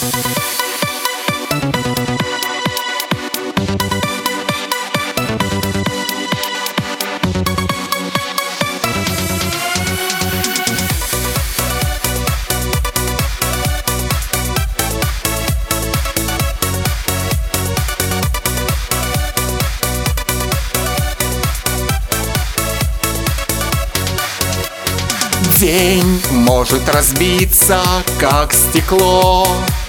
День может разбиться, как стекло.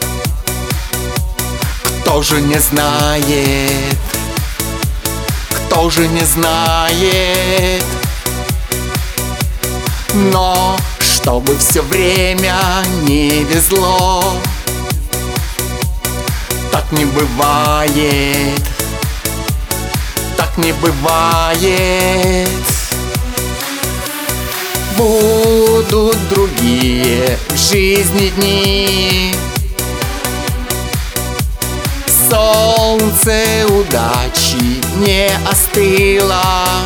Кто же не знает? Кто же не знает? Но чтобы все время не везло, так не бывает. Так не бывает. Будут другие в жизни дни. Солнце удачи не остыло.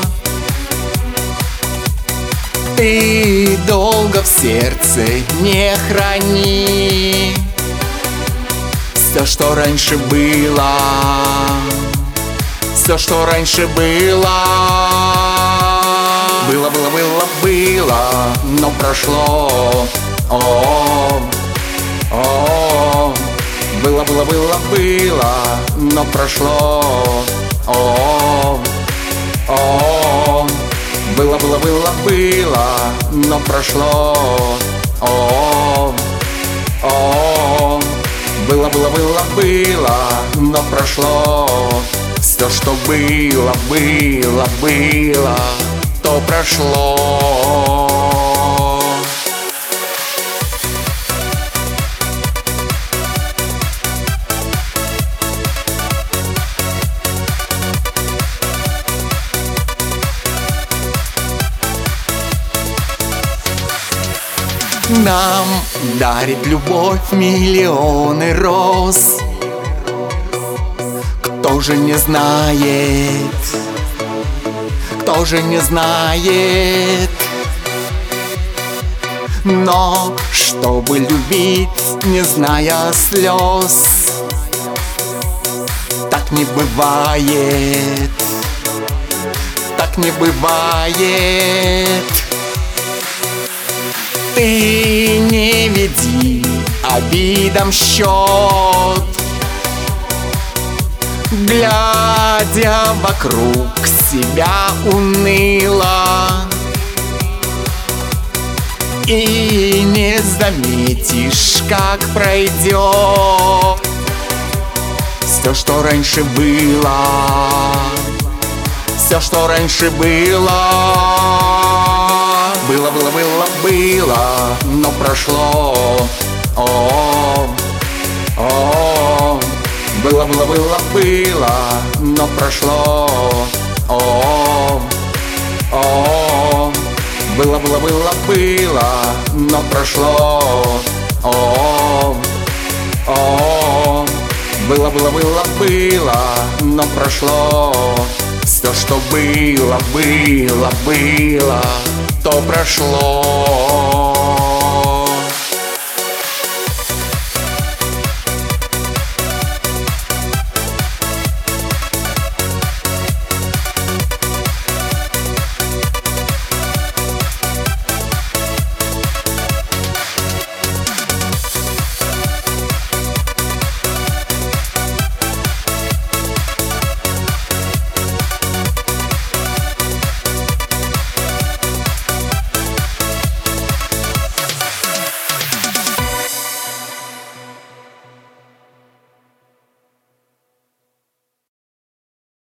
Ты долго в сердце не храни все, что раньше было. Все, что раньше было. Было, было, было, было, но прошло. О, о, было, было, было, было, но прошло. О, о, было, было, было, было, но прошло. О, о, было, было, было, было, но прошло. Все, что было, было, было, то прошло. Нам дарит любовь миллионы роз. Кто же не знает? Кто же не знает? Но чтобы любить, не зная слез, так не бывает. Так не бывает. Ты не веди обидам счет, глядя вокруг себя уныло, и не заметишь, как пройдет все, что раньше было. Все, что раньше было. Было, было, было, было, но прошло. О, о, было, было, было, было, но прошло. О, о, было, было, было, было, но прошло. О, о, было, было, было, было, но прошло. Все, что было, было, было, то прошло.